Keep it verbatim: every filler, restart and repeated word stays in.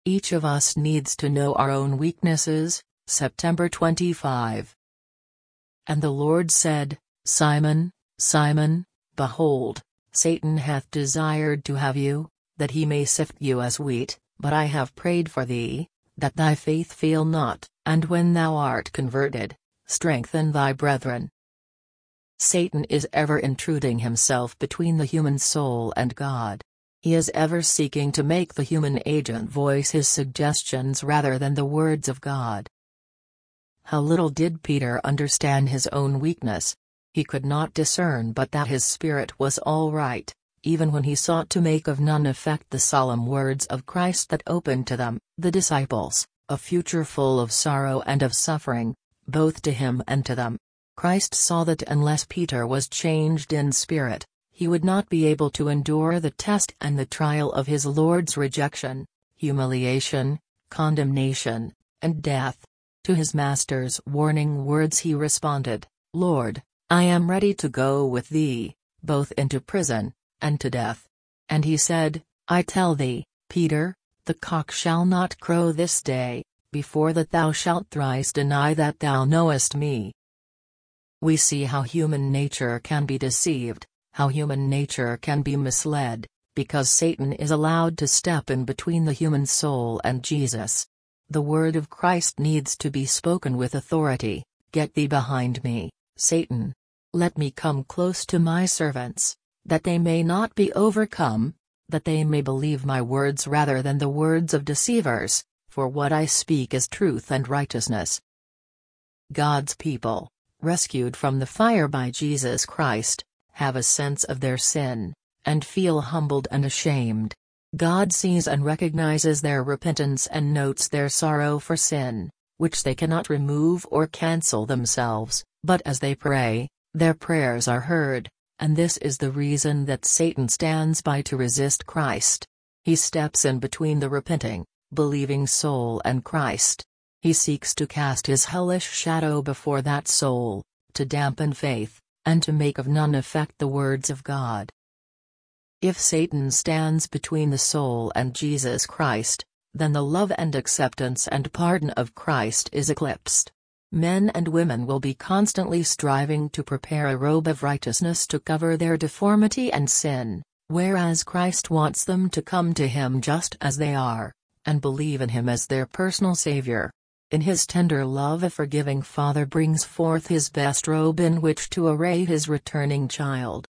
Each of us needs to know our own weaknesses. September twenty-fifth. And the Lord said, Simon, Simon, behold, Satan hath desired to have you, that he may sift you as wheat, but I have prayed for thee, that thy faith fail not, and when thou art converted, strengthen thy brethren. Satan is ever intruding himself between the human soul and God. He is ever seeking to make the human agent voice his suggestions rather than the words of God. How little did Peter understand his own weakness. He could not discern but that his spirit was all right, even when he sought to make of none effect the solemn words of Christ that opened to them, the disciples, a future full of sorrow and of suffering, both to him and to them. Christ saw that unless Peter was changed in spirit, he would not be able to endure the test and the trial of his Lord's rejection, humiliation, condemnation, and death. To his master's warning words he responded, Lord, I am ready to go with thee, both into prison, and to death. And he said, I tell thee, Peter, the cock shall not crow this day, before that thou shalt thrice deny that thou knowest me. We see how human nature can be deceived, how human nature can be misled, because Satan is allowed to step in between the human soul and Jesus. The word of Christ needs to be spoken with authority, Get thee behind me, Satan. Let me come close to my servants, that they may not be overcome, that they may believe my words rather than the words of deceivers, for what I speak is truth and righteousness. God's people, rescued from the fire by Jesus Christ, have a sense of their sin, and feel humbled and ashamed. God sees and recognizes their repentance and notes their sorrow for sin, which they cannot remove or cancel themselves, but as they pray, their prayers are heard, and this is the reason that Satan stands by to resist Christ. He steps in between the repenting, believing soul and Christ. He seeks to cast his hellish shadow before that soul, to dampen faith, and to make of none effect the words of God. If Satan stands between the soul and Jesus Christ, then the love and acceptance and pardon of Christ is eclipsed. Men and women will be constantly striving to prepare a robe of righteousness to cover their deformity and sin, whereas Christ wants them to come to him just as they are, and believe in him as their personal Savior. In his tender love a forgiving Father brings forth his best robe in which to array his returning child.